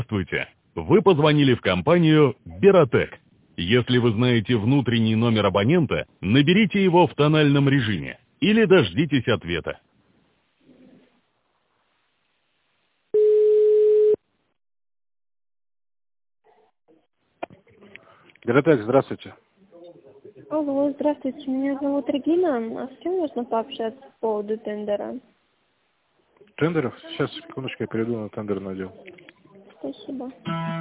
Здравствуйте. Вы позвонили в компанию Беротек. Если вы знаете внутренний номер абонента, наберите его в тональном режиме или дождитесь ответа. Беротек, здравствуйте. Алло, здравствуйте, меня зовут Регина. А с кем можно пообщаться по поводу тендера? Тендеров? Сейчас, секундочку, я перейду на тендерный отдел. Спасибо.